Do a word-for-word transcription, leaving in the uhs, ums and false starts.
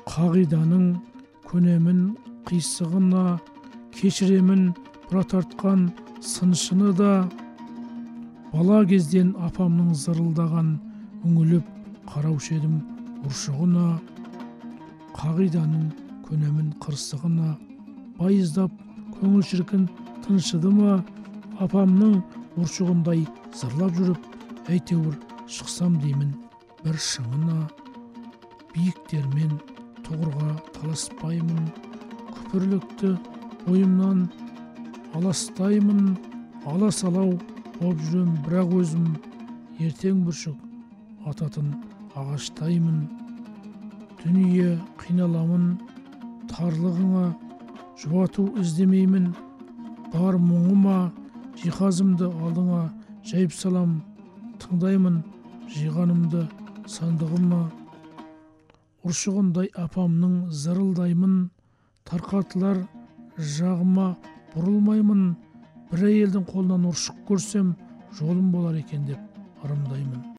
қағиданың көнемін қисығына, кешіремін бұра тартқан сыншыны да. Бала кезден апамның зырылдаған үңіліп қараушы едім ұршығына. Қағиданың көнемін қырсығына, байыздап көңіл шіркін тыншыды ма? Апамның ұршығындай зырлап жүріп, әйтеуір шықсам деймін бір шыңына. Биіктермен тұғырға таласпаймын, күпірлікті бойымнан аластаймын. Аласалау болып жүрем бірақ өзім, ертең бүршік ататын ағаштаймын. Дүние қиналамын тарлығыңа, жұбату іздемеймін бар мұңыма. Жиһазымды алдыңа жайып салам, тыңдаймын жиғанымды сандығыма. Ұршығындай апамның зырылдаймын, тарқатылар жағыма бұрылмаймын. Бір әйелдің қолынан ұршық көрсем, жолым болар екен деп ырымдаймын.